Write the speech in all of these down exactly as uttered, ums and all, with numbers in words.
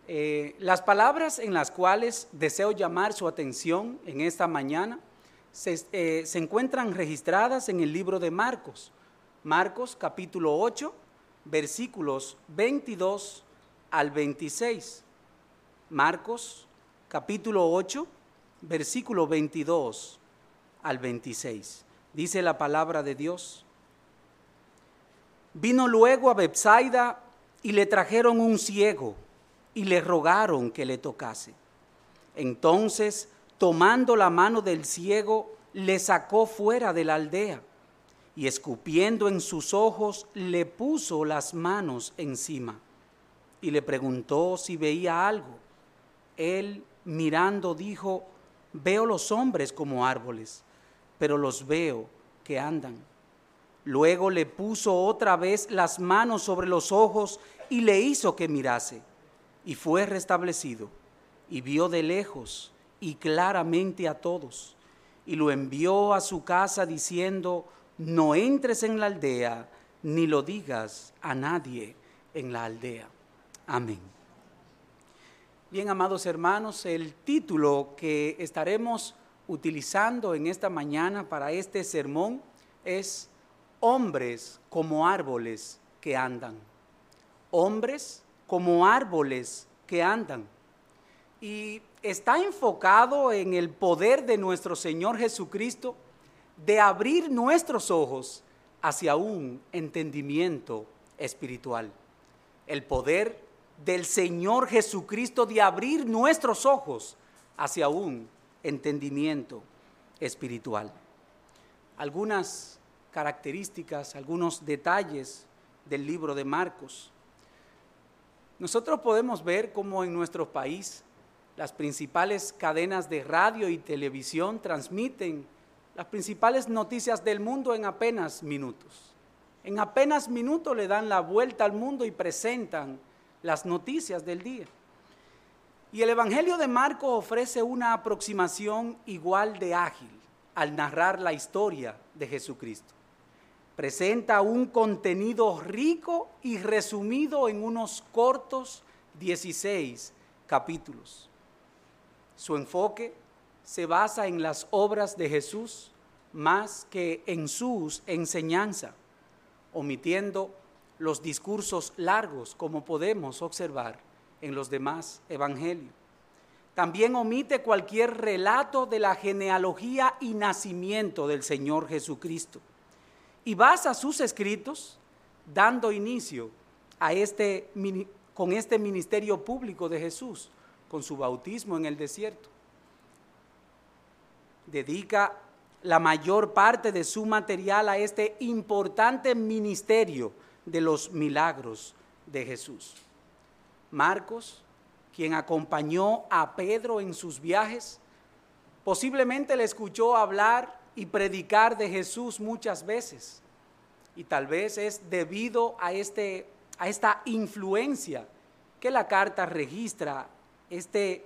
Eh, las palabras en las cuales deseo llamar su atención en esta mañana se, eh, se encuentran registradas en el libro de Marcos, Marcos capítulo ocho, versículos veintidós al veintiséis. Marcos capítulo ocho, versículo veintidós al veintiséis. Dice la palabra de Dios: Vino luego a Betsaida y le trajeron un ciego y le rogaron que le tocase. Entonces, tomando la mano del ciego, le sacó fuera de la aldea y escupiendo en sus ojos, le puso las manos encima y le preguntó si veía algo. Él, mirando, dijo: Veo los hombres como árboles, pero los veo que andan. Luego le puso otra vez las manos sobre los ojos y le hizo que mirase. Y fue restablecido, y vio de lejos y claramente a todos. Y lo envió a su casa diciendo: No entres en la aldea, ni lo digas a nadie en la aldea. Amén. Bien, amados hermanos, el título que estaremos utilizando en esta mañana para este sermón es Hombres como árboles que andan. Hombres como árboles que andan. Y está enfocado en el poder de nuestro Señor Jesucristo de abrir nuestros ojos hacia un entendimiento espiritual. El poder del Señor Jesucristo de abrir nuestros ojos hacia un entendimiento espiritual. Algunas características, algunos detalles del libro de Marcos. Nosotros podemos ver cómo en nuestro país las principales cadenas de radio y televisión transmiten las principales noticias del mundo en apenas minutos. En apenas minutos le dan la vuelta al mundo y presentan las noticias del día. Y el Evangelio de Marcos ofrece una aproximación igual de ágil al narrar la historia de Jesucristo. Presenta un contenido rico y resumido en unos cortos dieciséis capítulos. Su enfoque se basa en las obras de Jesús más que en sus enseñanzas, omitiendo los discursos largos como podemos observar en los demás evangelios. También omite cualquier relato de la genealogía y nacimiento del Señor Jesucristo. Y basa sus escritos dando inicio a este, con este ministerio público de Jesús, con su bautismo en el desierto. Dedica la mayor parte de su material a este importante ministerio de los milagros de Jesús. Marcos, quien acompañó a Pedro en sus viajes, posiblemente le escuchó hablar y predicar de Jesús muchas veces, y tal vez es debido a, este, a esta influencia que la carta registra, este,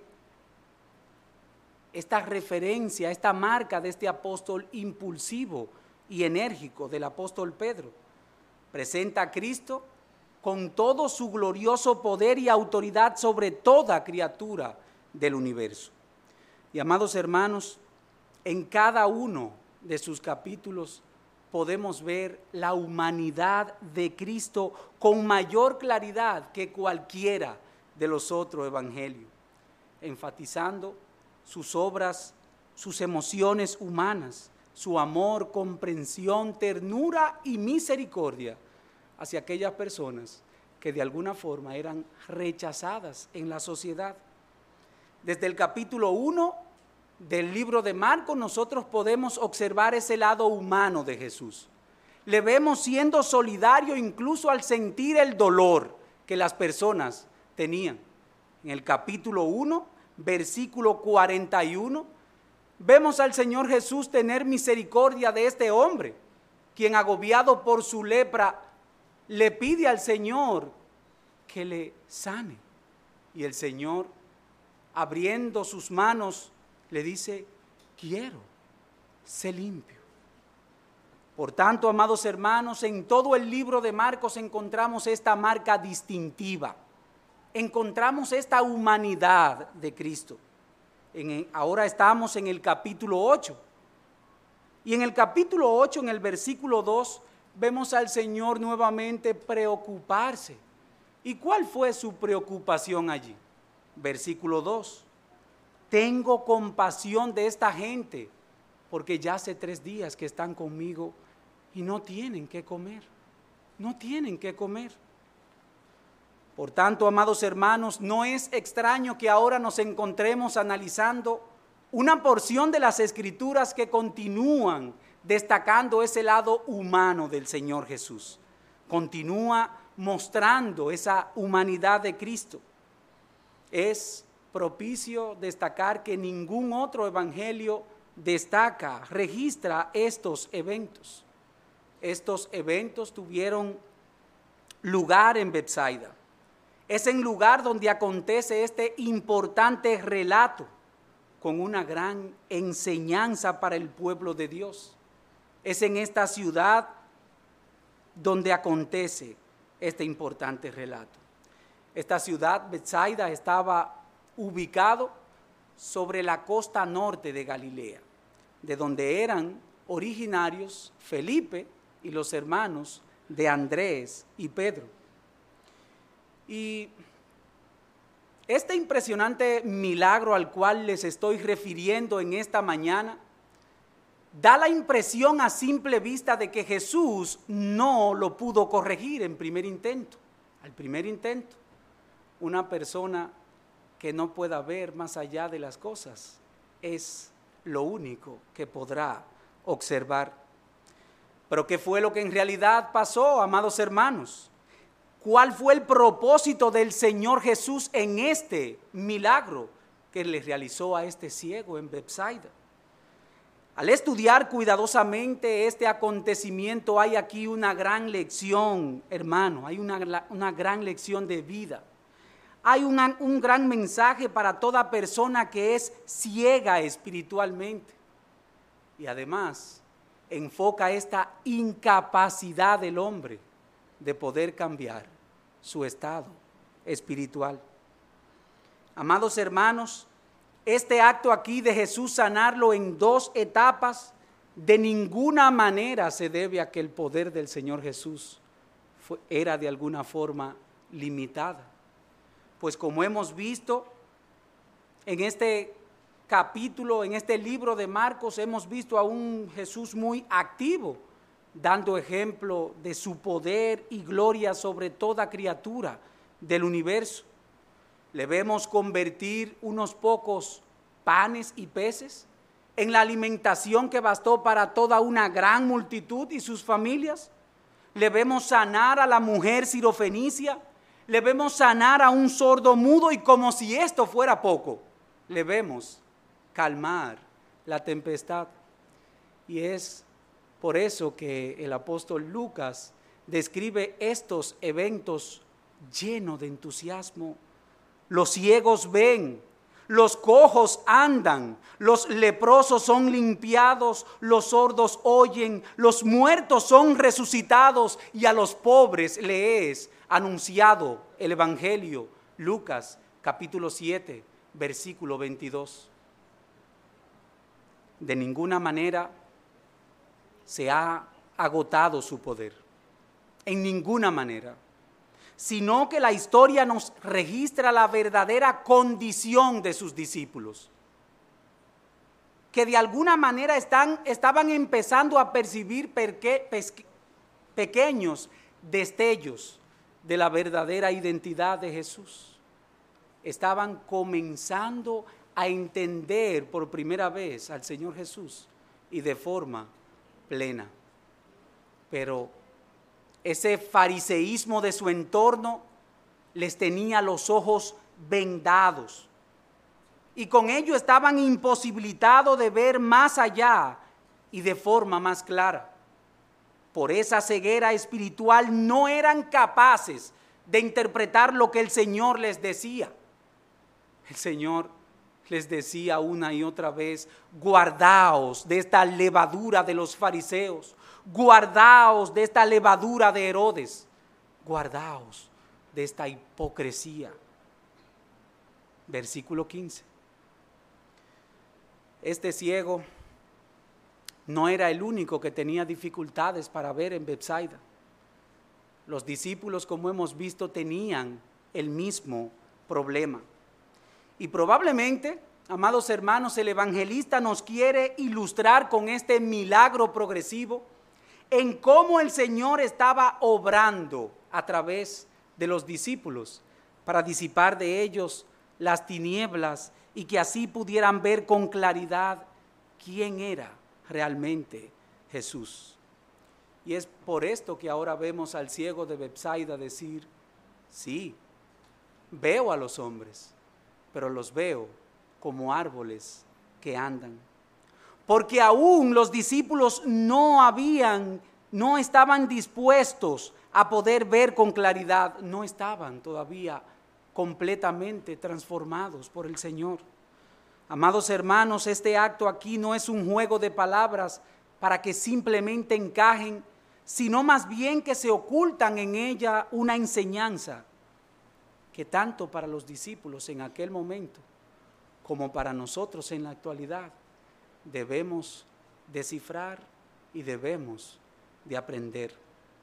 esta referencia, esta marca de este apóstol impulsivo y enérgico del apóstol Pedro. Presenta a Cristo con todo su glorioso poder y autoridad sobre toda criatura del universo. Y amados hermanos, en cada uno de sus capítulos podemos ver la humanidad de Cristo con mayor claridad que cualquiera de los otros evangelios, enfatizando sus obras, sus emociones humanas, su amor, comprensión, ternura y misericordia hacia aquellas personas que de alguna forma eran rechazadas en la sociedad. Desde el capítulo uno del libro de Marcos nosotros podemos observar ese lado humano de Jesús. Le vemos siendo solidario incluso al sentir el dolor que las personas tenían. En el capítulo uno, versículo cuarenta y uno, vemos al Señor Jesús tener misericordia de este hombre, quien agobiado por su lepra le pide al Señor que le sane. Y el Señor, abriendo sus manos, le dice: quiero, sé limpio. Por tanto, amados hermanos, en todo el libro de Marcos encontramos esta marca distintiva encontramos esta humanidad de Cristo. En, ahora estamos en el capítulo ocho. Y en el capítulo ocho, en el versículo dos, vemos al Señor nuevamente preocuparse. ¿Y cuál fue su preocupación allí? Versículo dos. Tengo compasión de esta gente, porque ya hace tres días que están conmigo y no tienen qué comer. No tienen qué comer. Por tanto, amados hermanos, no es extraño que ahora nos encontremos analizando una porción de las Escrituras que continúan destacando ese lado humano del Señor Jesús. Continúa mostrando esa humanidad de Cristo. Es propicio destacar que ningún otro evangelio destaca, registra estos eventos. Estos eventos tuvieron lugar en Betsaida. Es en lugar donde acontece este importante relato con una gran enseñanza para el pueblo de Dios. Es en esta ciudad donde acontece este importante relato. Esta ciudad, Betsaida, estaba ubicado sobre la costa norte de Galilea, de donde eran originarios Felipe y los hermanos de Andrés y Pedro. Y este impresionante milagro al cual les estoy refiriendo en esta mañana da la impresión a simple vista de que Jesús no lo pudo corregir en primer intento. Al primer intento, una persona que no pueda ver más allá de las cosas es lo único que podrá observar. Pero ¿qué fue lo que en realidad pasó, amados hermanos? ¿Cuál fue el propósito del Señor Jesús en este milagro que le realizó a este ciego en Betsaida? Al estudiar cuidadosamente este acontecimiento hay aquí una gran lección, hermano, hay una, una gran lección de vida. Hay una, un gran mensaje para toda persona que es ciega espiritualmente. Y además enfoca esta incapacidad del hombre de poder cambiar su estado espiritual. Amados hermanos, este acto aquí de Jesús sanarlo en dos etapas, de ninguna manera se debe a que el poder del Señor Jesús fue, era de alguna forma limitada. Pues como hemos visto en este capítulo, en este libro de Marcos, hemos visto a un Jesús muy activo, dando ejemplo de su poder y gloria sobre toda criatura del universo. Le vemos convertir unos pocos panes y peces en la alimentación que bastó para toda una gran multitud y sus familias. Le vemos sanar a la mujer sirofenicia, le vemos sanar a un sordo mudo y como si esto fuera poco, le vemos calmar la tempestad. Y es por eso que el apóstol Lucas describe estos eventos llenos de entusiasmo. Los ciegos ven, los cojos andan, los leprosos son limpiados, los sordos oyen, los muertos son resucitados y a los pobres le es anunciado el evangelio. Lucas capítulo siete, versículo veintidós. De ninguna manera se ha agotado su poder, en ninguna manera, sino que la historia nos registra la verdadera condición de sus discípulos, que de alguna manera están, estaban empezando a percibir perque, pesque, pequeños destellos de la verdadera identidad de Jesús. Estaban comenzando a entender por primera vez al Señor Jesús y de forma plena. Pero ese fariseísmo de su entorno les tenía los ojos vendados y con ello estaban imposibilitados de ver más allá y de forma más clara. Por esa ceguera espiritual no eran capaces de interpretar lo que el Señor les decía. El Señor les decía una y otra vez: guardaos de esta levadura de los fariseos, guardaos de esta levadura de Herodes, guardaos de esta hipocresía Versículo quince. Este ciego no era el único que tenía dificultades para ver en Betsaida. Los discípulos, como hemos visto, tenían el mismo problema. Y probablemente, amados hermanos, el evangelista nos quiere ilustrar con este milagro progresivo en cómo el Señor estaba obrando a través de los discípulos para disipar de ellos las tinieblas y que así pudieran ver con claridad quién era realmente Jesús. Y es por esto que ahora vemos al ciego de Betsaida decir, sí, veo a los hombres, pero los veo como árboles que andan. Porque aún los discípulos no habían, no estaban dispuestos a poder ver con claridad, no estaban todavía completamente transformados por el Señor. Amados hermanos, este acto aquí no es un juego de palabras para que simplemente encajen, sino más bien que se ocultan en ella una enseñanza que tanto para los discípulos en aquel momento como para nosotros en la actualidad debemos descifrar y debemos de aprender.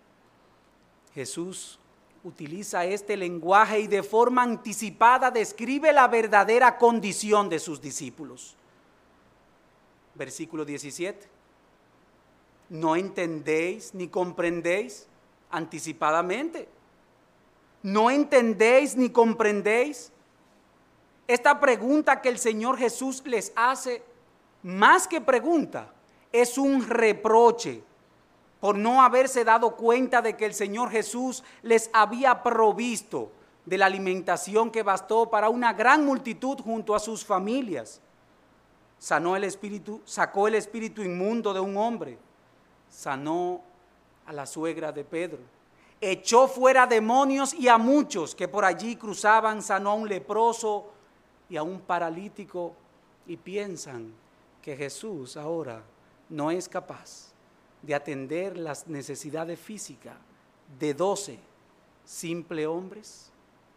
Jesús utiliza este lenguaje y de forma anticipada describe la verdadera condición de sus discípulos. Versículo diecisiete. ¿No entendéis ni comprendéis? Anticipadamente. ¿No entendéis ni comprendéis? Esta pregunta que el Señor Jesús les hace, más que pregunta, es un reproche por no haberse dado cuenta de que el Señor Jesús les había provisto de la alimentación que bastó para una gran multitud junto a sus familias. Sanó el espíritu, sacó el espíritu inmundo de un hombre, sanó a la suegra de Pedro, echó fuera demonios y a muchos que por allí cruzaban, sanó a un leproso y a un paralítico, y piensan que Jesús ahora no es capaz de atender las necesidades físicas de doce simples hombres.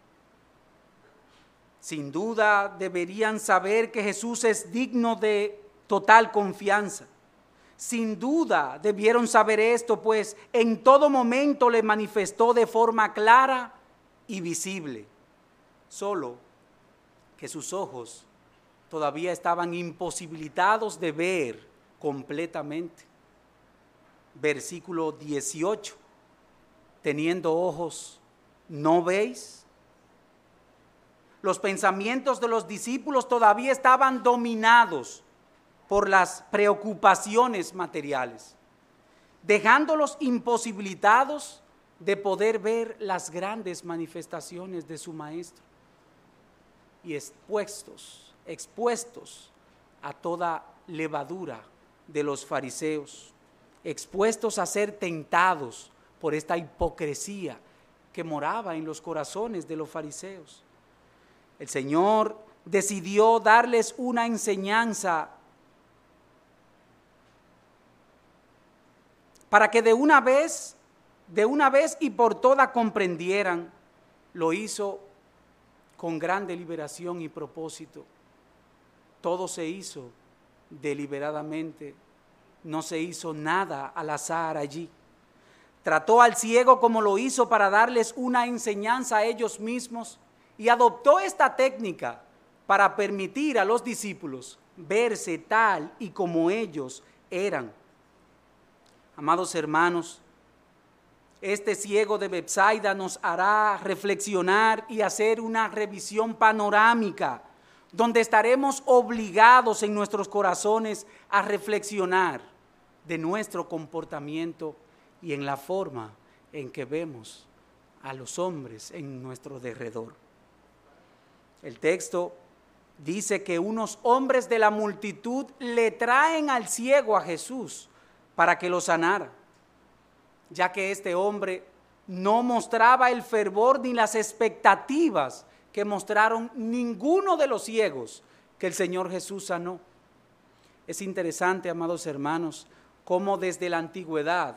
Sin duda deberían saber que Jesús es digno de total confianza. Sin duda debieron saber esto, pues en todo momento le manifestó de forma clara y visible. Solo que sus ojos todavía estaban imposibilitados de ver completamente. Versículo dieciocho. Teniendo ojos, ¿no veis? Los pensamientos de los discípulos todavía estaban dominados por las preocupaciones materiales, dejándolos imposibilitados de poder ver las grandes manifestaciones de su Maestro y expuestos, expuestos a toda levadura de los fariseos, expuestos a ser tentados por esta hipocresía que moraba en los corazones de los fariseos. El Señor decidió darles una enseñanza para que de una vez, de una vez y por todas comprendieran. Lo hizo con gran deliberación y propósito. Todo se hizo deliberadamente, no se hizo nada al azar allí. Trató al ciego como lo hizo para darles una enseñanza a ellos mismos y adoptó esta técnica para permitir a los discípulos verse tal y como ellos eran. Amados hermanos, este ciego de Betsaida nos hará reflexionar y hacer una revisión panorámica, donde estaremos obligados en nuestros corazones a reflexionar de nuestro comportamiento y en la forma en que vemos a los hombres en nuestro derredor. El texto dice que unos hombres de la multitud le traen al ciego a Jesús para que lo sanara, ya que este hombre no mostraba el fervor ni las expectativas que mostraron ninguno de los ciegos que el Señor Jesús sanó. Es interesante, amados hermanos, cómo desde la antigüedad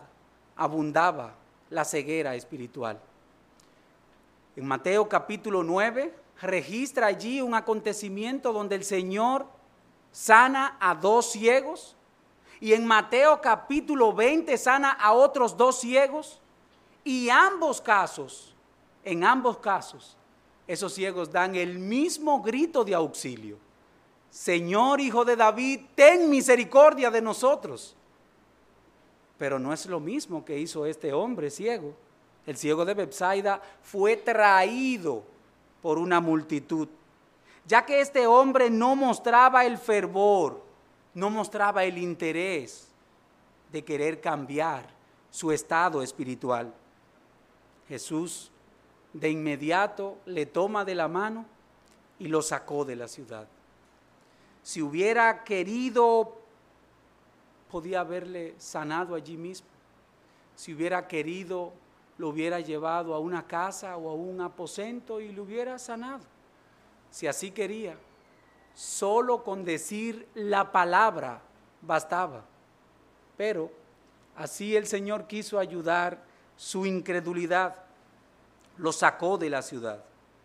abundaba la ceguera espiritual. En Mateo capítulo nueve, registra allí un acontecimiento donde el Señor sana a dos ciegos, y en Mateo capítulo veinte sana a otros dos ciegos, y ambos casos, en ambos casos, esos ciegos dan el mismo grito de auxilio: Señor, Hijo de David, ten misericordia de nosotros. Pero no es lo mismo que hizo este hombre ciego. El ciego de Betsaida fue traído por una multitud, ya que este hombre no mostraba el fervor, no mostraba el interés de querer cambiar su estado espiritual. Jesús de inmediato le toma de la mano y lo sacó de la ciudad. Si hubiera querido, podía haberle sanado allí mismo. Si hubiera querido, lo hubiera llevado a una casa o a un aposento y lo hubiera sanado. Si así quería, solo con decir la palabra bastaba. Pero así el Señor quiso ayudar su incredulidad, lo sacó de la ciudad.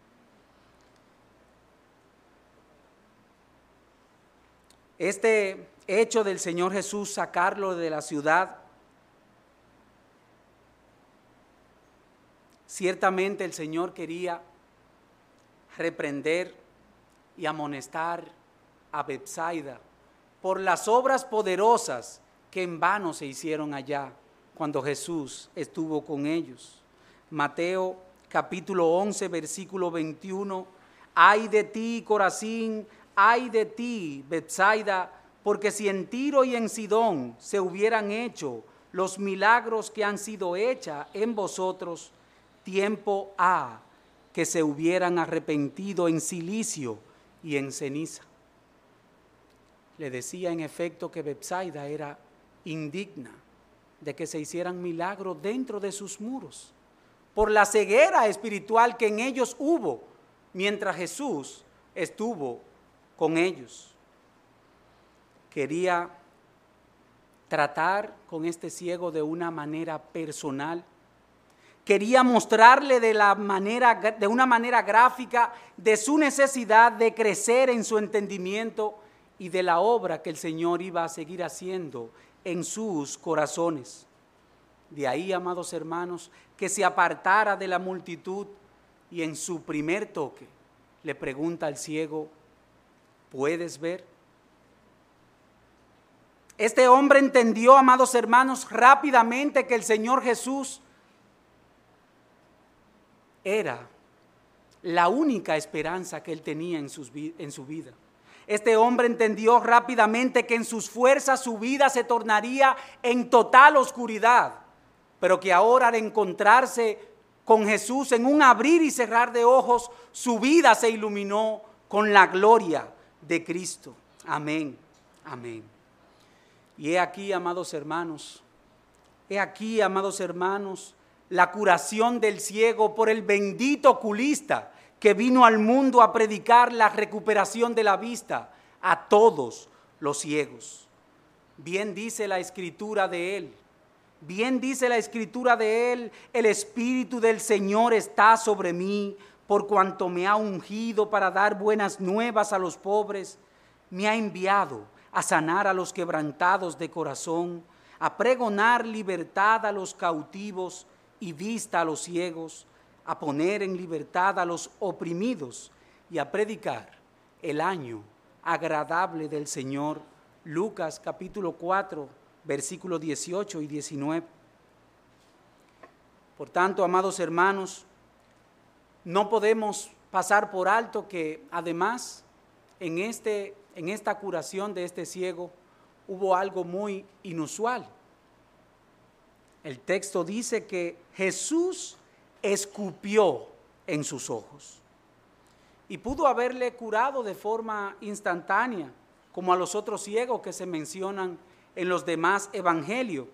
Este hecho del Señor Jesús sacarlo de la ciudad, ciertamente el Señor quería reprender y amonestar a Betsaida por las obras poderosas que en vano se hicieron allá cuando Jesús estuvo con ellos. Mateo capítulo once, versículo veintiuno: ay de ti, Corazín, ay de ti, Betsaida, porque si en Tiro y en Sidón se hubieran hecho los milagros que han sido hechos en vosotros, tiempo ha que se hubieran arrepentido en cilicio y en ceniza. Le decía en efecto que Betsaida era indigna de que se hicieran milagros dentro de sus muros, por la ceguera espiritual que en ellos hubo mientras Jesús estuvo con ellos. Quería tratar con este ciego de una manera personal. Quería mostrarle de, la manera, de una manera gráfica de su necesidad de crecer en su entendimiento y de la obra que el Señor iba a seguir haciendo en sus corazones. De ahí, amados hermanos, que se apartara de la multitud y en su primer toque le pregunta al ciego: ¿puedes ver? Este hombre entendió, amados hermanos, rápidamente que el Señor Jesús era la única esperanza que él tenía en, sus, en su vida. Este hombre entendió rápidamente que en sus fuerzas su vida se tornaría en total oscuridad, pero que ahora, al encontrarse con Jesús en un abrir y cerrar de ojos, su vida se iluminó con la gloria de Cristo. Amén, amén. Y he aquí, amados hermanos, he aquí, amados hermanos, la curación del ciego por el bendito oculista que vino al mundo a predicar la recuperación de la vista a todos los ciegos. Bien dice la escritura de él, bien dice la escritura de él: el Espíritu del Señor está sobre mí, por cuanto me ha ungido para dar buenas nuevas a los pobres, me ha enviado a sanar a los quebrantados de corazón, a pregonar libertad a los cautivos y vista a los ciegos, a poner en libertad a los oprimidos y a predicar el año agradable del Señor. Lucas capítulo cuatro, versículos dieciocho y diecinueve. Por tanto, amados hermanos, no podemos pasar por alto que además en, este, en esta curación de este ciego hubo algo muy inusual. El texto dice que Jesús escupió en sus ojos y pudo haberle curado de forma instantánea, como a los otros ciegos que se mencionan en los demás evangelios.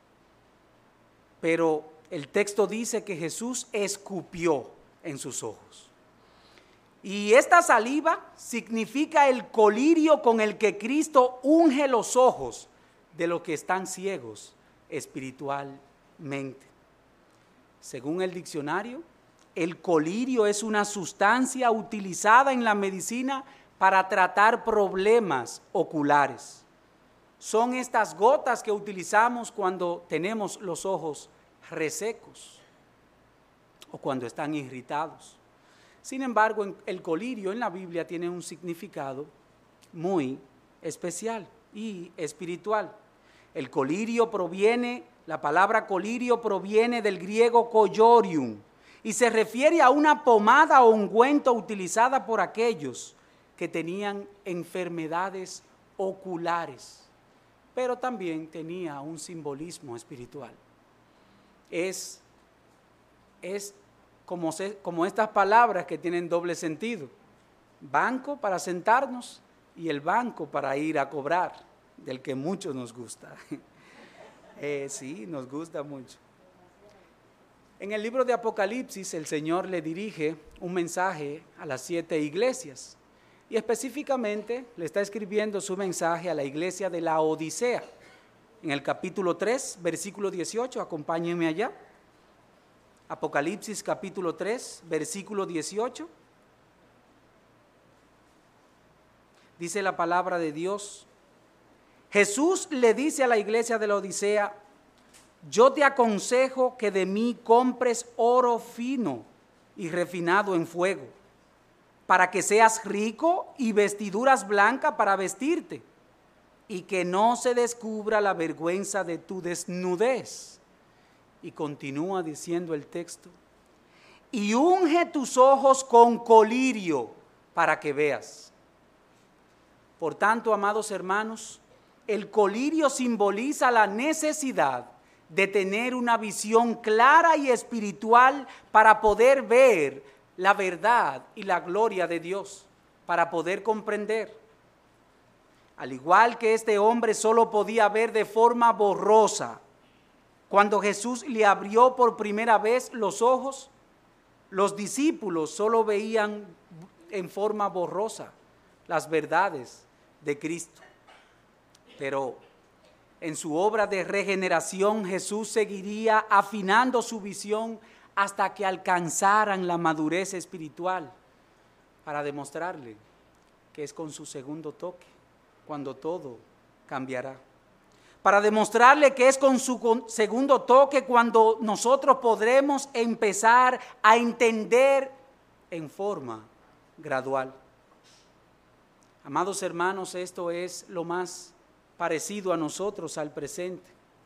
Pero el texto dice que Jesús escupió en sus ojos. Y esta saliva significa el colirio con el que Cristo unge los ojos de los que están ciegos espiritualmente. Según el diccionario, el colirio es una sustancia utilizada en la medicina para tratar problemas oculares. Son estas gotas que utilizamos cuando tenemos los ojos resecos o cuando están irritados. Sin embargo, el colirio en la Biblia tiene un significado muy especial y espiritual. El colirio proviene, la palabra colirio proviene del griego collorium y se refiere a una pomada o ungüento utilizada por aquellos que tenían enfermedades oculares, pero también tenía un simbolismo espiritual. Es, es como, se, como estas palabras que tienen doble sentido: banco para sentarnos y el banco para ir a cobrar, del que mucho nos gusta. eh, sí, nos gusta mucho. En el libro de Apocalipsis, el Señor le dirige un mensaje a las siete iglesias y específicamente le está escribiendo su mensaje a la iglesia de la Odisea. En el capítulo tres, versículo dieciocho, acompáñenme allá. Apocalipsis capítulo tres, versículo dieciocho. Dice la palabra de Dios: Jesús le dice a la iglesia de la Odisea: yo te aconsejo que de mí compres oro fino y refinado en fuego, para que seas rico, y vestiduras blancas para vestirte, y que no se descubra la vergüenza de tu desnudez. Y continúa diciendo el texto: y unge tus ojos con colirio para que veas. Por tanto, amados hermanos, el colirio simboliza la necesidad de tener una visión clara y espiritual para poder ver la verdad y la gloria de Dios, para poder comprender. Al igual que este hombre solo podía ver de forma borrosa, cuando Jesús le abrió por primera vez los ojos, los discípulos solo veían en forma borrosa las verdades de Cristo. Pero en su obra de regeneración, Jesús seguiría afinando su visión hasta que alcanzaran la madurez espiritual, para demostrarle que es con su segundo toque cuando todo cambiará. Para demostrarle que es con su segundo toque cuando nosotros podremos empezar a entender en forma gradual. Amados hermanos, esto es lo más parecido a nosotros al presente.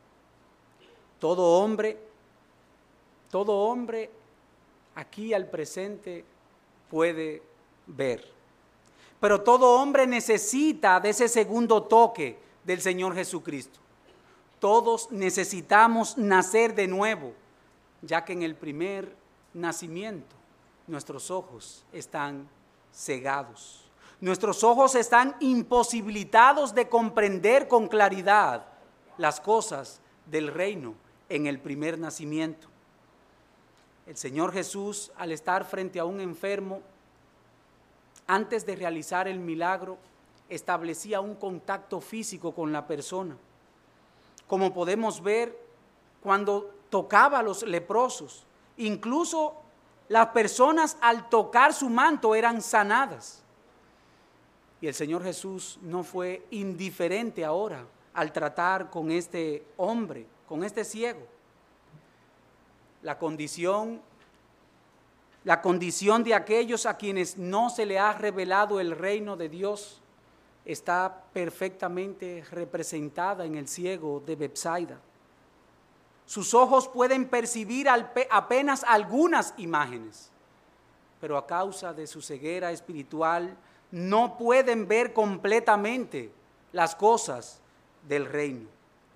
Todo hombre, todo hombre aquí al presente puede ver. Pero todo hombre necesita de ese segundo toque del Señor Jesucristo. Todos necesitamos nacer de nuevo, ya que en el primer nacimiento nuestros ojos están cegados. Nuestros ojos están imposibilitados de comprender con claridad las cosas del reino en el primer nacimiento. El Señor Jesús, al estar frente a un enfermo, antes de realizar el milagro, establecía un contacto físico con la persona. Como podemos ver, cuando tocaba a los leprosos, incluso las personas al tocar su manto eran sanadas. Y el Señor Jesús no fue indiferente ahora al tratar con este hombre, con este ciego. La condición, la condición de aquellos a quienes no se le ha revelado el reino de Dios está perfectamente representada en el ciego de Betsaida. Sus ojos pueden percibir apenas algunas imágenes, pero a causa de su ceguera espiritual no pueden ver completamente las cosas del reino.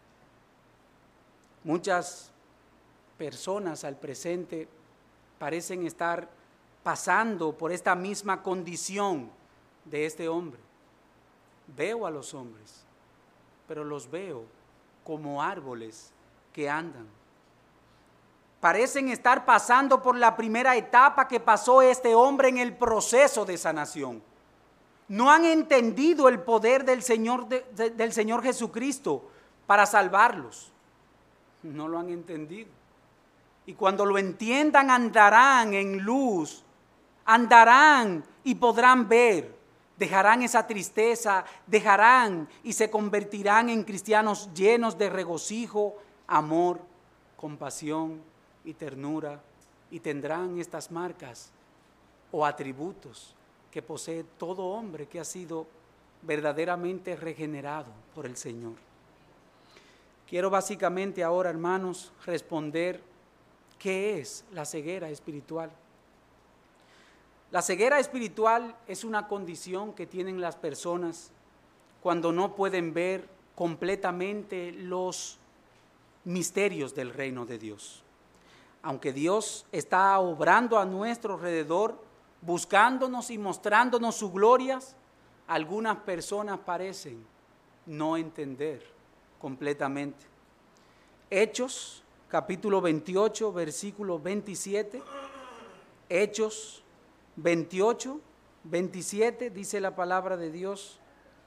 Muchas personas al presente parecen estar pasando por esta misma condición de este hombre. Veo a los hombres, pero los veo como árboles que andan. Parecen estar pasando por la primera etapa que pasó este hombre en el proceso de sanación. No han entendido el poder del Señor, de, de, del Señor Jesucristo para salvarlos. No lo han entendido. Y cuando lo entiendan, andarán en luz, andarán y podrán ver, dejarán esa tristeza, dejarán y se convertirán en cristianos llenos de regocijo, amor, compasión y ternura, y tendrán estas marcas o atributos que posee todo hombre que ha sido verdaderamente regenerado por el Señor. Quiero básicamente ahora, hermanos, responder qué es la ceguera espiritual. La ceguera espiritual es una condición que tienen las personas cuando no pueden ver completamente los misterios del reino de Dios. Aunque Dios está obrando a nuestro alrededor, buscándonos y mostrándonos sus glorias, algunas personas parecen no entender completamente. Hechos, capítulo veintiocho, versículo veintisiete. Hechos veintiocho, veintisiete, dice la palabra de Dios.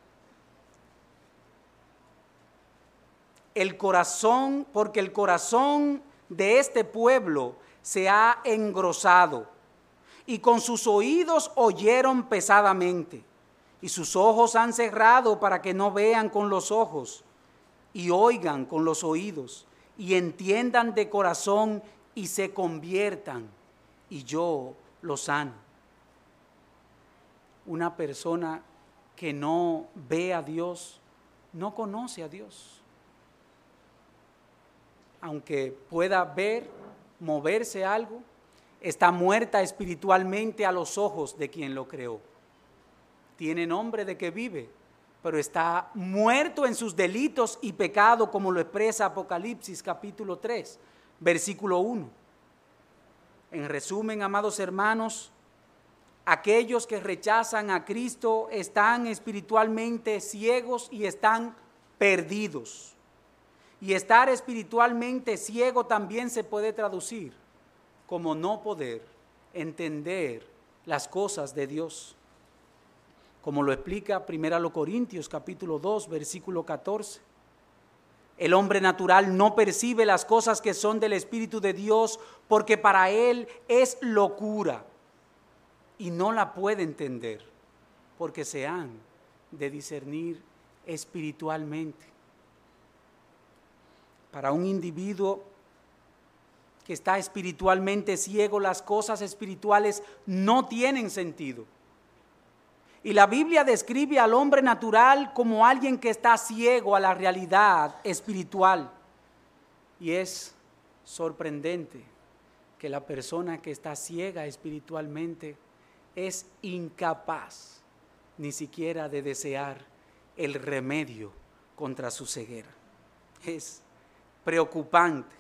El corazón, porque el corazón de este pueblo se ha engrosado, y con sus oídos oyeron pesadamente, y sus ojos han cerrado para que no vean con los ojos, y oigan con los oídos, y entiendan de corazón, y se conviertan, y yo los sano. Una persona que no ve a Dios, no conoce a Dios. Aunque pueda ver, moverse algo, está muerta espiritualmente a los ojos de quien lo creó. Tiene nombre de que vive, pero está muerto en sus delitos y pecado, como lo expresa Apocalipsis capítulo tres, versículo uno. En resumen, amados hermanos, aquellos que rechazan a Cristo están espiritualmente ciegos y están perdidos. Y estar espiritualmente ciego también se puede traducir como no poder entender las cosas de Dios. Como lo explica primero Corintios capítulo dos, versículo catorce. El hombre natural no percibe las cosas que son del Espíritu de Dios, porque para él es locura, y no la puede entender, porque se han de discernir espiritualmente. Para un individuo que está espiritualmente ciego, las cosas espirituales no tienen sentido. Y la Biblia describe al hombre natural como alguien que está ciego a la realidad espiritual. Y es sorprendente que la persona que está ciega espiritualmente es incapaz ni siquiera de desear el remedio contra su ceguera. Es preocupante.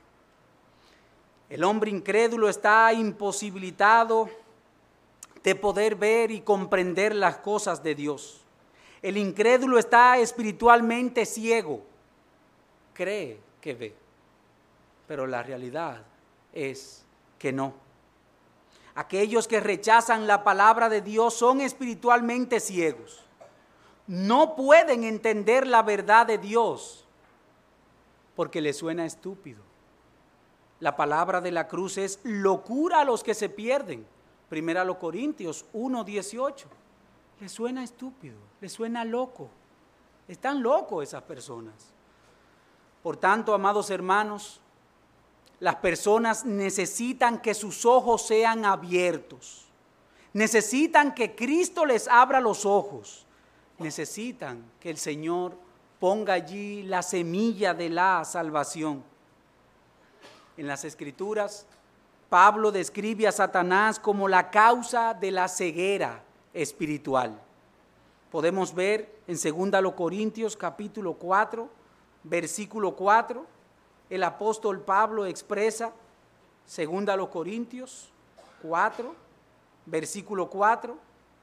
El hombre incrédulo está imposibilitado de poder ver y comprender las cosas de Dios. El incrédulo está espiritualmente ciego. Cree que ve, pero la realidad es que no. Aquellos que rechazan la palabra de Dios son espiritualmente ciegos. No pueden entender la verdad de Dios porque les suena estúpido. La palabra de la cruz es locura a los que se pierden. Primera a los Corintios uno, dieciocho. Les suena estúpido, les suena loco. Están locos esas personas. Por tanto, amados hermanos, las personas necesitan que sus ojos sean abiertos. Necesitan que Cristo les abra los ojos. Necesitan que el Señor ponga allí la semilla de la salvación. En las Escrituras, Pablo describe a Satanás como la causa de la ceguera espiritual. Podemos ver en segunda Corintios capítulo cuatro, versículo cuatro, el apóstol Pablo expresa, segunda Corintios cuatro, versículo cuatro,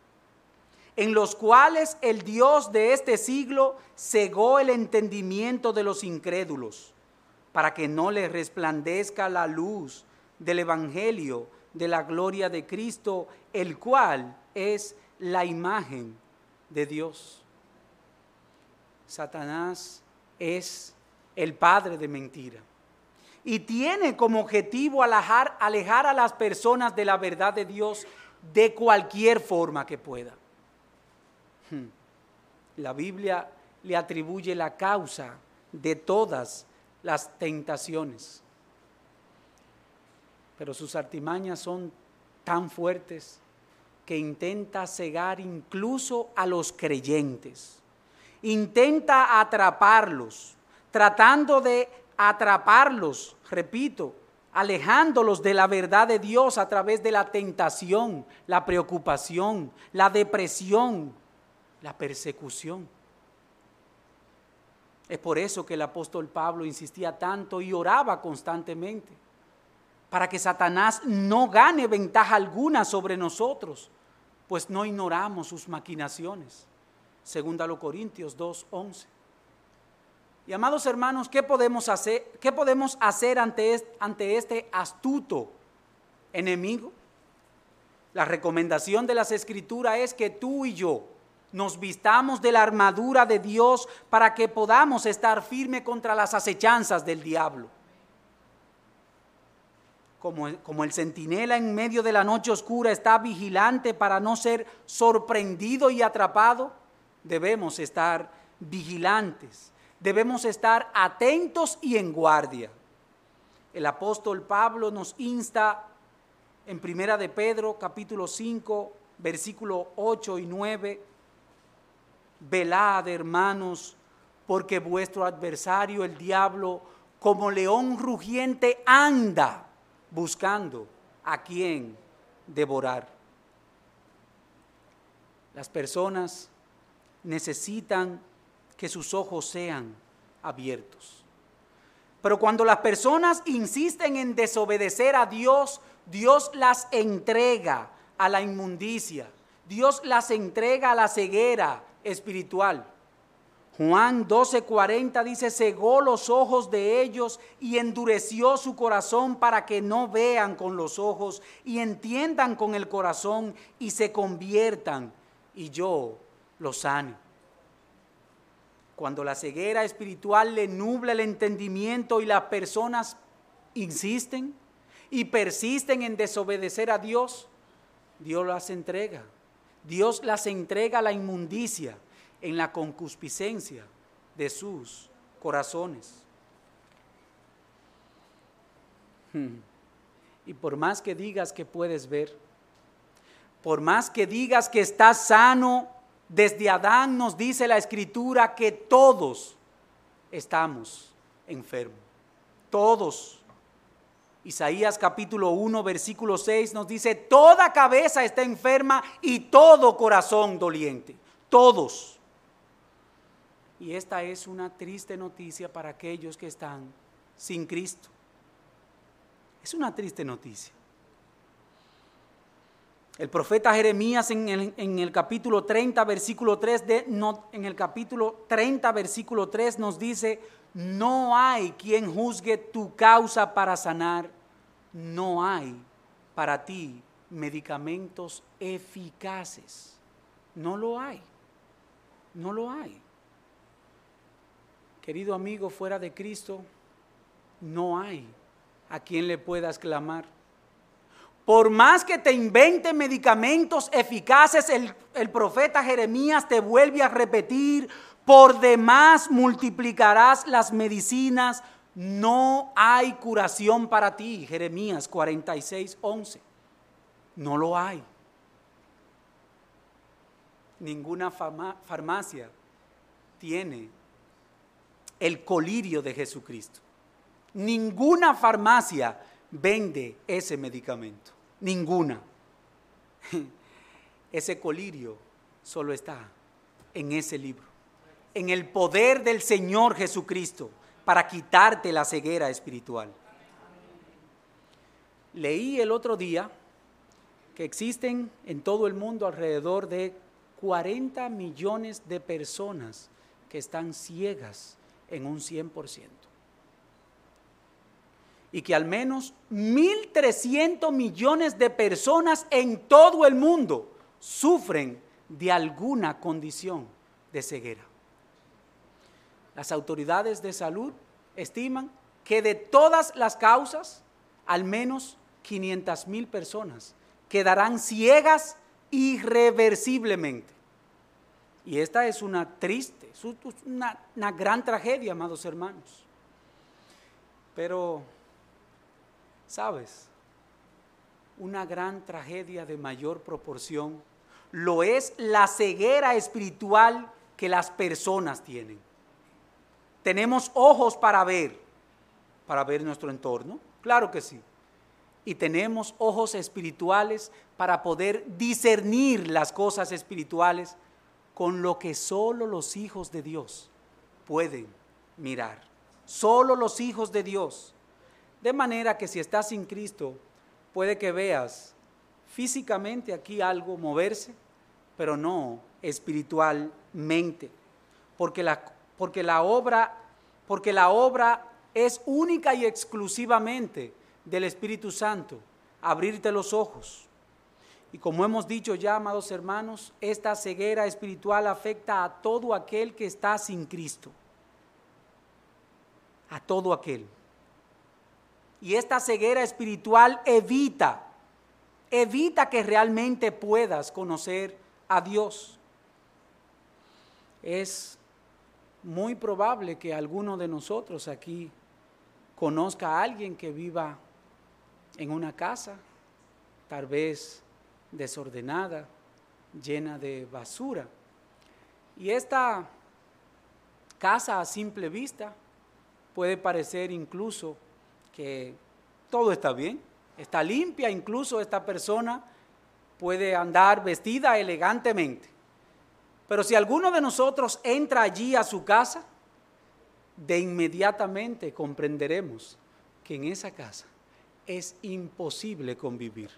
en los cuales el Dios de este siglo cegó el entendimiento de los incrédulos, para que no les resplandezca la luz del evangelio de la gloria de Cristo, el cual es la imagen de Dios. Satanás es el padre de mentira. y tiene como objetivo alejar, alejar a las personas de la verdad de Dios de cualquier forma que pueda. La Biblia le atribuye la causa de todas las tentaciones, pero sus artimañas son tan fuertes que intenta cegar incluso a los creyentes, intenta atraparlos, tratando de atraparlos, repito, alejándolos de la verdad de Dios a través de la tentación, la preocupación, la depresión, la persecución. Es por eso que el apóstol Pablo insistía tanto y oraba constantemente, para que Satanás no gane ventaja alguna sobre nosotros, pues no ignoramos sus maquinaciones. Segunda a los Corintios dos, once. Y amados hermanos, ¿qué podemos hacer, qué podemos hacer ante este, ante este astuto enemigo? La recomendación de las Escrituras es que tú y yo nos vistamos de la armadura de Dios para que podamos estar firmes contra las acechanzas del diablo. Como, como el centinela en medio de la noche oscura está vigilante para no ser sorprendido y atrapado, debemos estar vigilantes. Debemos estar atentos y en guardia. El apóstol Pablo nos insta en Primera de Pedro, capítulo cinco, versículos ocho y nueve. Velad, hermanos, porque vuestro adversario, el diablo, como león rugiente, anda buscando a quien devorar. Las personas necesitan que sus ojos sean abiertos. Pero cuando las personas insisten en desobedecer a Dios, Dios las entrega a la inmundicia, Dios las entrega a la ceguera espiritual. Juan doce cuarenta dice: cegó los ojos de ellos y endureció su corazón para que no vean con los ojos y entiendan con el corazón y se conviertan y yo los sane. Cuando la ceguera espiritual le nubla el entendimiento y las personas insisten y persisten en desobedecer a Dios, Dios las entrega. Dios las entrega a la inmundicia en la concupiscencia de sus corazones. Y por más que digas que puedes ver, por más que digas que estás sano, desde Adán nos dice la Escritura que todos estamos enfermos. Todos. Isaías capítulo uno, versículo seis nos dice: toda cabeza está enferma y todo corazón doliente. Todos. Y esta es una triste noticia para aquellos que están sin Cristo. Es una triste noticia. El profeta Jeremías en el, en el capítulo treinta, versículo tres, de, no, en el capítulo treinta, versículo tres nos dice: no hay quien juzgue tu causa para sanar, no hay para ti medicamentos eficaces. No lo hay, no lo hay. Querido amigo, fuera de Cristo, no hay a quien le puedas clamar. Por más que te inventen medicamentos eficaces, el, el profeta Jeremías te vuelve a repetir: por demás multiplicarás las medicinas, no hay curación para ti. Jeremías cuarenta y seis, once. No lo hay. Ninguna farma, farmacia tiene el colirio de Jesucristo. Ninguna farmacia vende ese medicamento. Ninguna. Ese colirio solo está en ese libro, en el poder del Señor Jesucristo para quitarte la ceguera espiritual. Leí el otro día que existen en todo el mundo alrededor de cuarenta millones de personas que están ciegas en un cien por ciento. Y que al menos mil trescientos millones de personas en todo el mundo sufren de alguna condición de ceguera. Las autoridades de salud estiman que de todas las causas, al menos quinientas mil personas quedarán ciegas irreversiblemente. Y esta es una triste, es una, una gran tragedia, amados hermanos. Pero, ¿sabes? Una gran tragedia de mayor proporción lo es la ceguera espiritual que las personas tienen. Tenemos ojos para ver, para ver nuestro entorno, claro que sí. Y tenemos ojos espirituales para poder discernir las cosas espirituales con lo que solo los hijos de Dios pueden mirar. Solo los hijos de Dios. De manera que si estás sin Cristo, puede que veas físicamente aquí algo moverse, pero no espiritualmente. Porque la, porque la obra, porque la obra es única y exclusivamente del Espíritu Santo, abrirte los ojos. Y como hemos dicho ya, amados hermanos, esta ceguera espiritual afecta a todo aquel que está sin Cristo. A todo aquel. Y esta ceguera espiritual evita, evita que realmente puedas conocer a Dios. Es muy probable que alguno de nosotros aquí conozca a alguien que viva en una casa, tal vez desordenada, llena de basura. Y esta casa a simple vista puede parecer incluso que todo está bien, está limpia, incluso esta persona puede andar vestida elegantemente. Pero si alguno de nosotros entra allí a su casa, de inmediatamente comprenderemos que en esa casa es imposible convivir.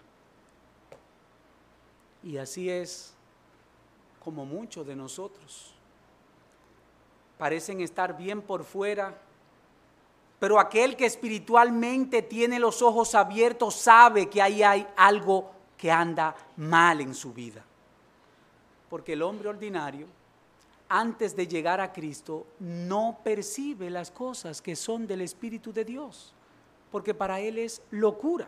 Y así es como muchos de nosotros parecen estar bien por fuera, pero aquel que espiritualmente tiene los ojos abiertos sabe que ahí hay algo que anda mal en su vida. Porque el hombre ordinario, antes de llegar a Cristo, no percibe las cosas que son del Espíritu de Dios, porque para él es locura.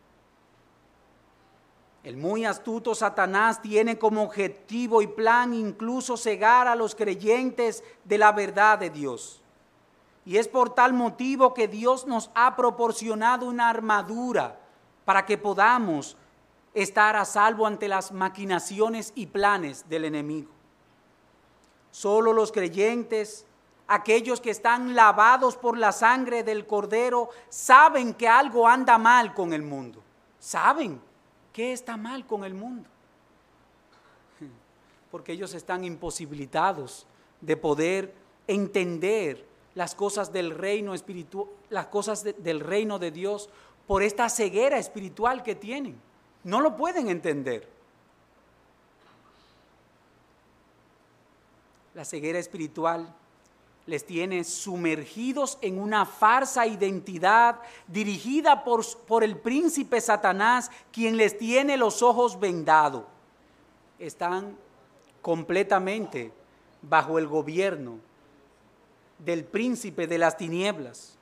El muy astuto Satanás tiene como objetivo y plan incluso cegar a los creyentes de la verdad de Dios. Y es por tal motivo que Dios nos ha proporcionado una armadura para que podamos estar a salvo ante las maquinaciones y planes del enemigo. Solo los creyentes, aquellos que están lavados por la sangre del Cordero, saben que algo anda mal con el mundo. Saben qué está mal con el mundo. Porque ellos están imposibilitados de poder entender las cosas del reino espiritual, las cosas de, del reino de Dios, por esta ceguera espiritual que tienen. No lo pueden entender. La ceguera espiritual les tiene sumergidos en una falsa identidad dirigida por, por el príncipe Satanás, quien les tiene los ojos vendados. Están completamente bajo el gobierno del príncipe de las tinieblas.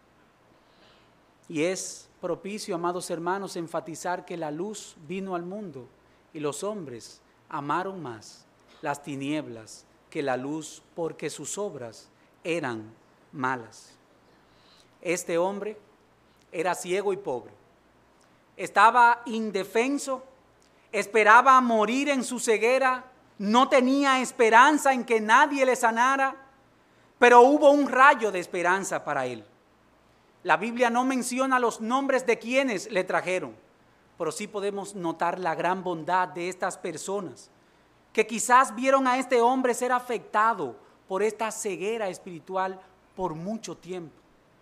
Y es propicio, amados hermanos, enfatizar que la luz vino al mundo y los hombres amaron más las tinieblas que la luz, porque sus obras eran malas. Este hombre era ciego y pobre, estaba indefenso, esperaba morir en su ceguera, no tenía esperanza en que nadie le sanara, pero hubo un rayo de esperanza para él. La Biblia no menciona los nombres de quienes le trajeron, pero sí podemos notar la gran bondad de estas personas que quizás vieron a este hombre ser afectado por esta ceguera espiritual por mucho tiempo.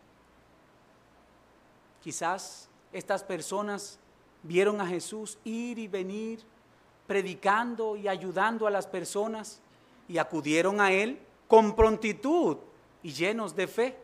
Quizás estas personas vieron a Jesús ir y venir, predicando y ayudando a las personas, y acudieron a él con prontitud y llenos de fe.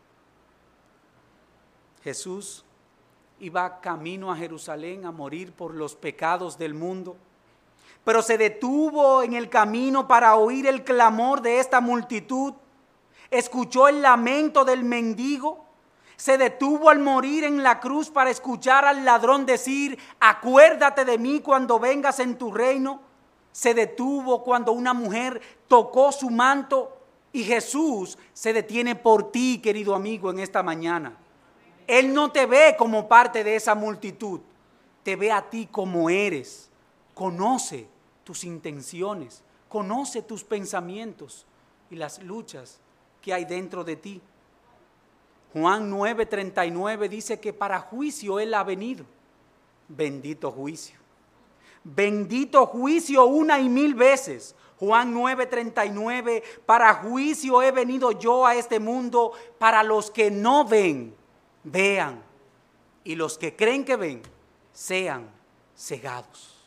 Jesús iba camino a Jerusalén a morir por los pecados del mundo, pero se detuvo en el camino para oír el clamor de esta multitud, escuchó el lamento del mendigo, Se detuvo al morir en la cruz para escuchar al ladrón decir, acuérdate de mí cuando vengas en tu reino. Se detuvo cuando una mujer tocó su manto y Jesús se detiene por ti, querido amigo, en esta mañana. Él no te ve como parte de esa multitud, te ve a ti como eres. Conoce tus intenciones, conoce tus pensamientos y las luchas que hay dentro de ti. Juan nueve treinta y nueve dice que para juicio Él ha venido. Bendito juicio. Bendito juicio una y mil veces. Juan nueve treinta y nueve, para juicio he venido yo a este mundo, para los que no ven, vean, y los que creen que ven, sean cegados.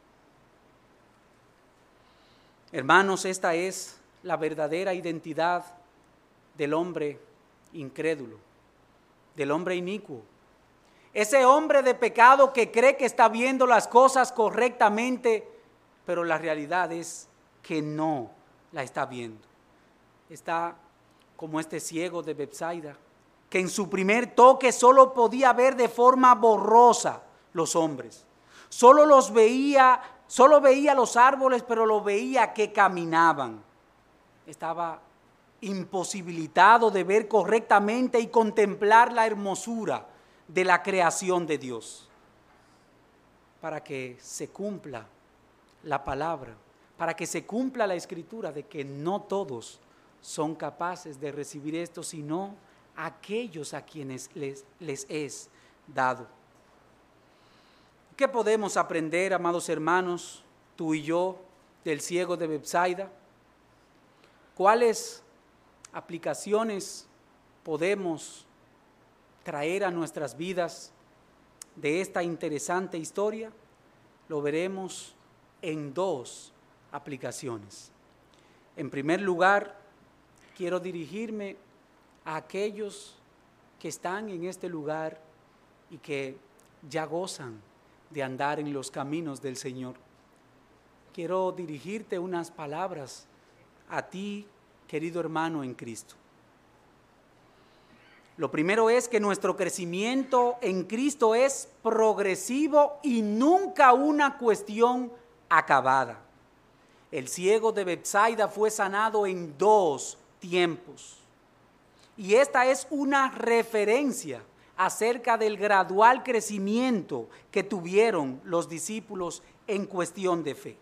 Hermanos, esta es la verdadera identidad del hombre incrédulo, del hombre inicuo. Ese hombre de pecado que cree que está viendo las cosas correctamente, pero la realidad es que no la está viendo. Está como este ciego de Betsaida, que en su primer toque solo podía ver de forma borrosa los hombres. Solo los veía, solo veía los árboles, pero lo veía que caminaban. Estaba imposibilitado de ver correctamente y contemplar la hermosura de la creación de Dios. Para que se cumpla la palabra, para que se cumpla la escritura de que no todos son capaces de recibir esto, sino aquellos a quienes les, les es dado. ¿Qué podemos aprender, amados hermanos, tú y yo, del ciego de Betsaida? ¿Cuáles aplicaciones podemos traer a nuestras vidas de esta interesante historia? Lo veremos en dos aplicaciones. En primer lugar, quiero dirigirme a aquellos que están en este lugar y que ya gozan de andar en los caminos del Señor. Quiero dirigirte unas palabras a ti, querido hermano en Cristo. Lo primero es que nuestro crecimiento en Cristo es progresivo y nunca una cuestión acabada. El ciego de Betsaida fue sanado en dos tiempos. Y esta es una referencia acerca del gradual crecimiento que tuvieron los discípulos en cuestión de fe.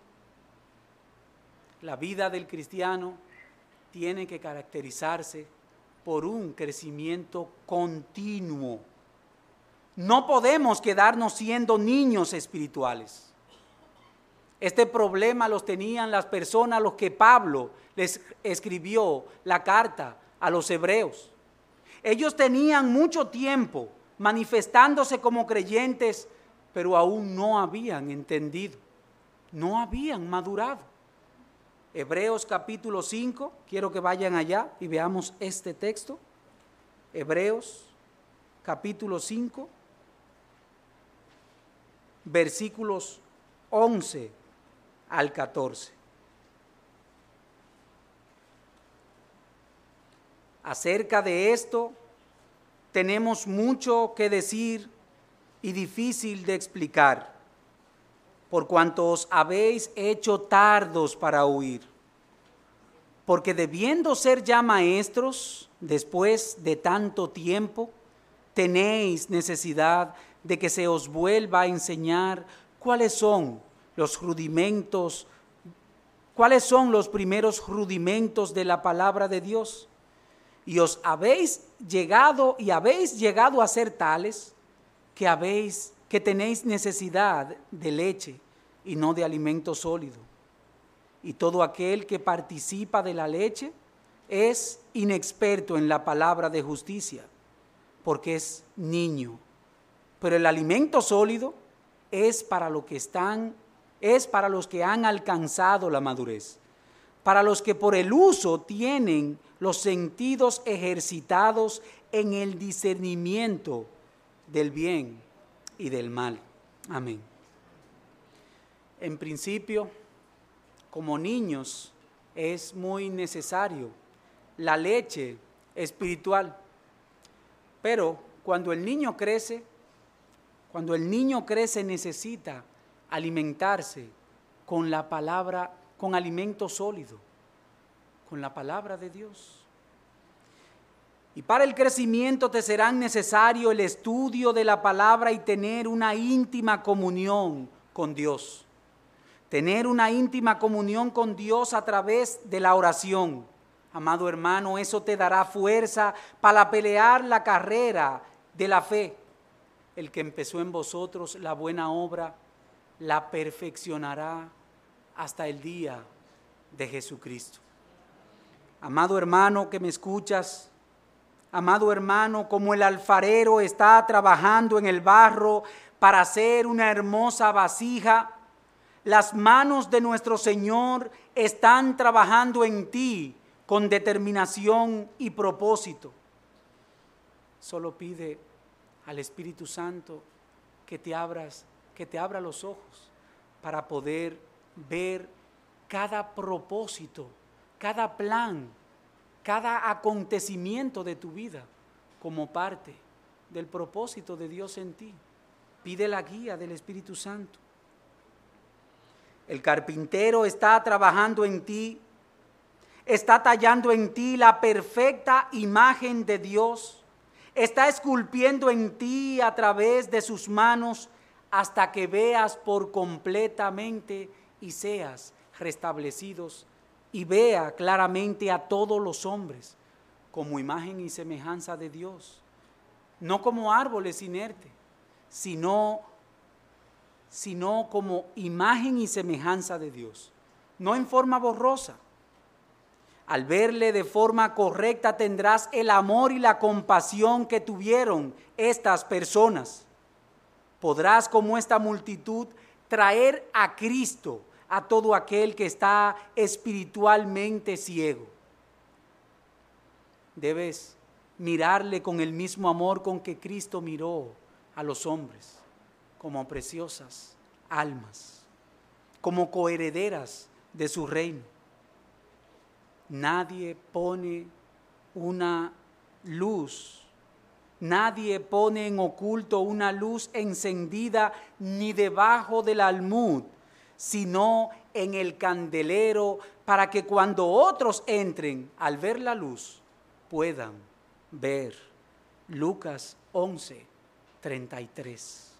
La vida del cristiano tiene que caracterizarse por un crecimiento continuo. No podemos quedarnos siendo niños espirituales. Este problema los tenían las personas a los que Pablo les escribió la carta a los hebreos. Ellos tenían mucho tiempo manifestándose como creyentes, pero aún no habían entendido, no habían madurado. Hebreos capítulo cinco, quiero que vayan allá y veamos este texto. Hebreos capítulo cinco, versículos once al catorce. Acerca de esto tenemos mucho que decir y difícil de explicar, por cuanto os habéis hecho tardos para oír. Porque debiendo ser ya maestros, después de tanto tiempo, tenéis necesidad de que se os vuelva a enseñar cuáles son los rudimentos, cuáles son los primeros rudimentos de la palabra de Dios. Y os habéis llegado y habéis llegado a ser tales que habéis que tenéis necesidad de leche y no de alimento sólido. Y todo aquel que participa de la leche es inexperto en la palabra de justicia, porque es niño. Pero el alimento sólido es para los que están, es para los que han alcanzado la madurez, para los que por el uso tienen los sentidos ejercitados en el discernimiento del bien y del mal. Amén. En principio, como niños, es muy necesario la leche espiritual. Pero cuando el niño crece, cuando el niño crece necesita alimentarse con la palabra, con alimento sólido, con la palabra de Dios. Y para el crecimiento te será necesario el estudio de la palabra y tener una íntima comunión con Dios. Tener una íntima comunión con Dios a través de la oración. Amado hermano, eso te dará fuerza para pelear la carrera de la fe. El que empezó en vosotros la buena obra, la perfeccionará hasta el día de Jesucristo. Amado hermano que me escuchas, amado hermano, como el alfarero está trabajando en el barro para hacer una hermosa vasija, las manos de nuestro Señor están trabajando en ti con determinación y propósito. Solo pide al Espíritu Santo que te abras, que te abra los ojos para poder ver cada propósito, cada plan, cada acontecimiento de tu vida como parte del propósito de Dios en ti. Pide la guía del Espíritu Santo. El carpintero está trabajando en ti, está tallando en ti la perfecta imagen de Dios, está esculpiendo en ti a través de sus manos hasta que veas por completamente y seas restablecidos y vea claramente a todos los hombres como imagen y semejanza de Dios, no como árboles inertes, sino, sino como imagen y semejanza de Dios, no en forma borrosa. Al verle de forma correcta tendrás el amor y la compasión que tuvieron estas personas. Podrás, como esta multitud, traer a Cristo a todo aquel que está espiritualmente ciego. Debes mirarle con el mismo amor con que Cristo miró a los hombres, como preciosas almas, como coherederas de su reino. Nadie pone una luz, nadie pone en oculto una luz encendida ni debajo del almud, sino en el candelero, para que cuando otros entren al ver la luz, puedan ver. Lucas once, treinta y tres.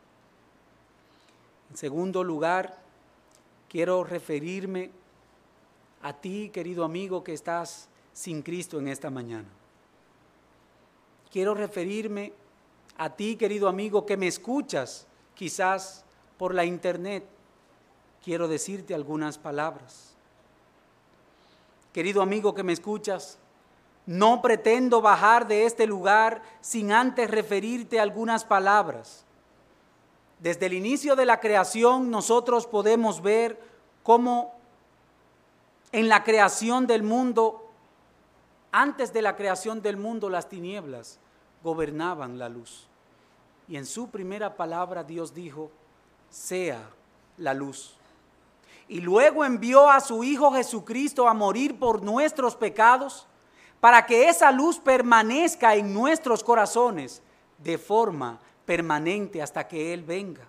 En segundo lugar, quiero referirme a ti, querido amigo, que estás sin Cristo en esta mañana. Quiero referirme a ti, querido amigo, que me escuchas, quizás por la internet. Quiero decirte algunas palabras. Querido amigo que me escuchas, no pretendo bajar de este lugar sin antes referirte a algunas palabras. Desde el inicio de la creación nosotros podemos ver cómo en la creación del mundo, antes de la creación del mundo, las tinieblas gobernaban la luz. Y en su primera palabra Dios dijo, sea la luz. Y luego envió a su Hijo Jesucristo a morir por nuestros pecados, para que esa luz permanezca en nuestros corazones de forma permanente hasta que Él venga.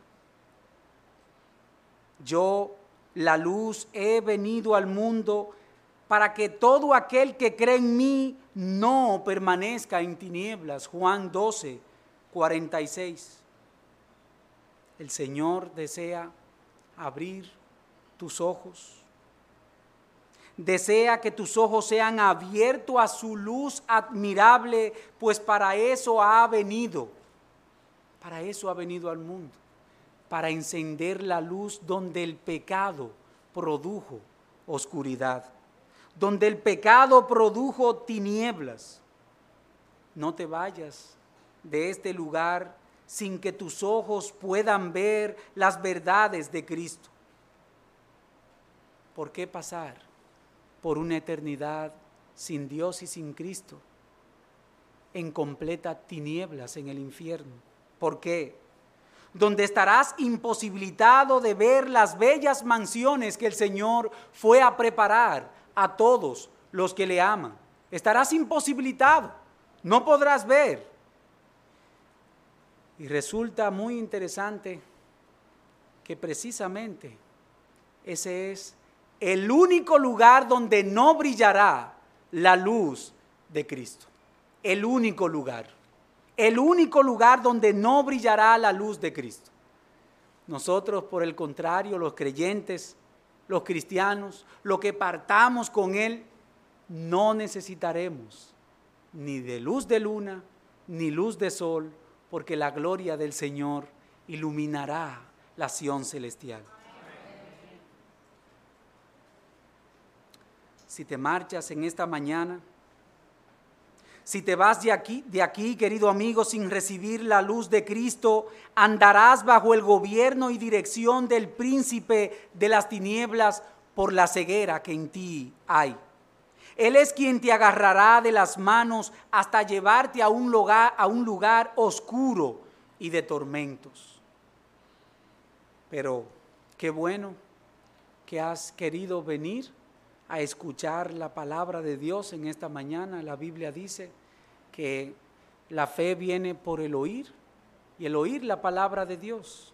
Yo, la luz, he venido al mundo para que todo aquel que cree en mí no permanezca en tinieblas. Juan doce, cuarenta y seis. El Señor desea abrir tus ojos. Desea que tus ojos sean abiertos a su luz admirable, pues para eso ha venido. Para eso ha venido al mundo. Para encender la luz donde el pecado produjo oscuridad, donde el pecado produjo tinieblas. No te vayas de este lugar sin que tus ojos puedan ver las verdades de Cristo. ¿Por qué pasar por una eternidad sin Dios y sin Cristo, en completa tinieblas en el infierno? ¿Por qué? Donde estarás imposibilitado de ver las bellas mansiones que el Señor fue a preparar a todos los que le aman. Estarás imposibilitado, no podrás ver. Y resulta muy interesante que precisamente ese es el único lugar donde no brillará la luz de Cristo. El único lugar. El único lugar donde no brillará la luz de Cristo. Nosotros, por el contrario, los creyentes, los cristianos, los que partamos con Él, no necesitaremos ni de luz de luna, ni luz de sol, porque la gloria del Señor iluminará la Sión celestial. Si te marchas en esta mañana, si te vas de aquí, de aquí, querido amigo, sin recibir la luz de Cristo, andarás bajo el gobierno y dirección del príncipe de las tinieblas por la ceguera que en ti hay. Él es quien te agarrará de las manos hasta llevarte a un lugar, a un lugar oscuro y de tormentos. Pero qué bueno que has querido venir a escuchar la palabra de Dios en esta mañana. La Biblia dice que la fe viene por el oír y el oír la palabra de Dios.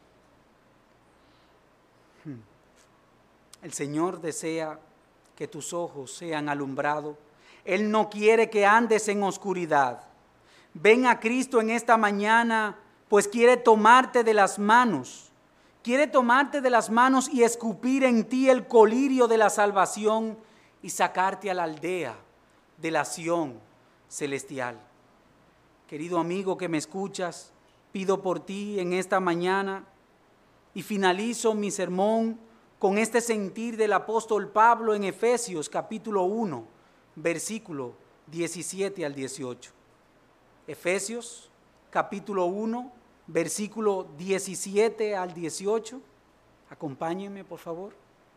El Señor desea que tus ojos sean alumbrados. Él no quiere que andes en oscuridad. Ven a Cristo en esta mañana, pues quiere tomarte de las manos. Quiere tomarte de las manos y escupir en ti el colirio de la salvación y sacarte a la aldea de la Sión celestial. Querido amigo que me escuchas, pido por ti en esta mañana y finalizo mi sermón con este sentir del apóstol Pablo en Efesios capítulo uno, versículo diecisiete al dieciocho. Efesios capítulo uno, versículo diecisiete al dieciocho. Acompáñenme, por favor.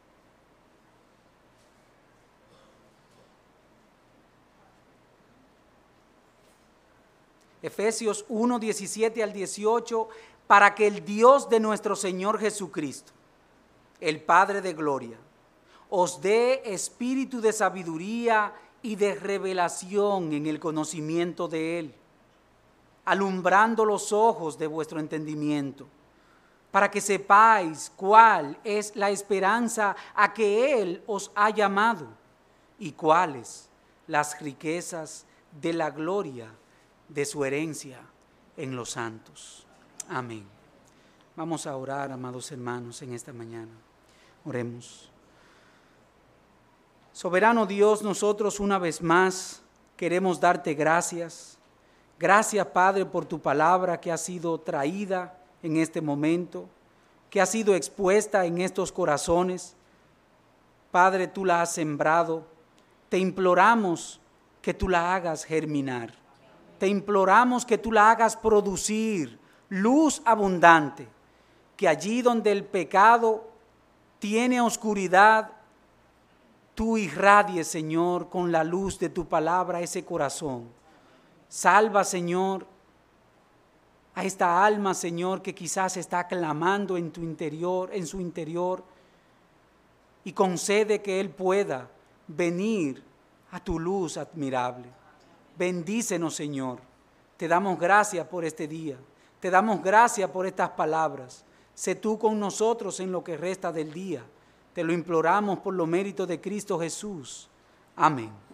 Efesios uno, diecisiete al dieciocho, para que el Dios de nuestro Señor Jesucristo, el Padre de gloria, os dé espíritu de sabiduría y de revelación en el conocimiento de Él, alumbrando los ojos de vuestro entendimiento, para que sepáis cuál es la esperanza a que Él os ha llamado y cuáles las riquezas de la gloria de su herencia en los santos. Amén. Vamos a orar, amados hermanos, en esta mañana. Oremos. Soberano Dios, nosotros una vez más queremos darte gracias. Gracias, Padre, por tu palabra que ha sido traída en este momento, que ha sido expuesta en estos corazones. Padre, tú la has sembrado. Te imploramos que tú la hagas germinar. Te imploramos que tú la hagas producir luz abundante, que allí donde el pecado tiene oscuridad, tú irradies, Señor, con la luz de tu palabra ese corazón. Salva, Señor, a esta alma, Señor, que quizás está clamando en tu interior, en su interior, y concede que Él pueda venir a tu luz admirable. Bendícenos, Señor. Te damos gracias por este día. Te damos gracias por estas palabras. Sé tú con nosotros en lo que resta del día. Te lo imploramos por los méritos de Cristo Jesús. Amén.